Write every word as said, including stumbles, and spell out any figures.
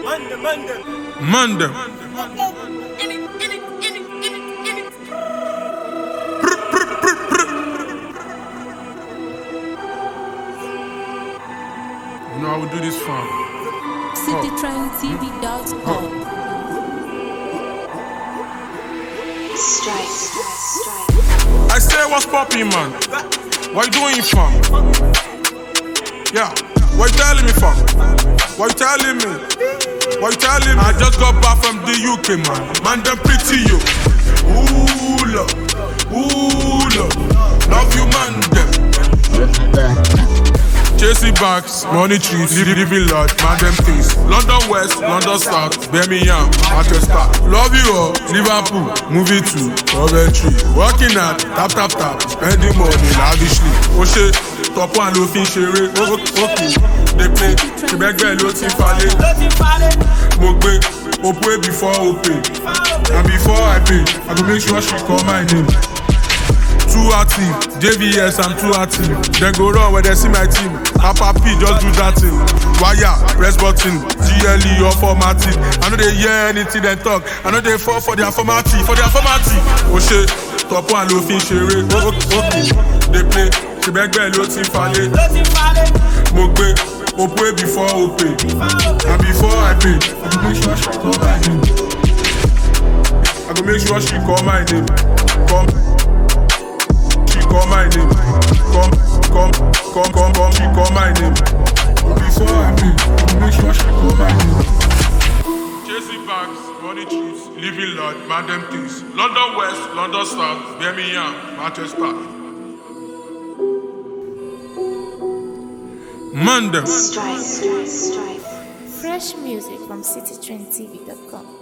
Monday. You know I would do this fun. city train T V dot com. Strike, strike. I say what's poppin', man? What you doing, fam? Yeah, what you telling me, fam? What you telling me? What you telling me? I just got back from the U K, man. Man, them pretty you. Ooh, love. Ooh, love. Love you, man, them. Chasing bags, money trees, living large, man, them things. London West, London South, Birmingham, Manchester. Love you all, Liverpool, movie to Coventry. Working hard, tap, tap, tap, spending money lavishly. Oh shit, top one low fin shere, okay. They play, the back girl, low team fale. Mogbe, Opwe before Opwe. And before I pay, I go make sure she call my name. Too active, J V S, I'm too active. Then go run when they see my team. Papa P, just do that thing. Wire, press button, G L E or formatting. I know they hear anything they talk. I know they fall for their formatting, for their formatting. Oh shit, top one low fin shere. Oh, okay. They play, the back girl low team fale. Mogbe, Opwe before Opwe. And before I pay, I go make sure she call my name. I go make sure she call my name. Come. Call my name, come, come, come, come, come, she call my name. Before I pay, make sure she call my name. Chasing bags, money trees, living large, man them things. London West, London South, Birmingham, Manchester. Monday. Strike, strike, strike. Fresh music from city train T V dot com.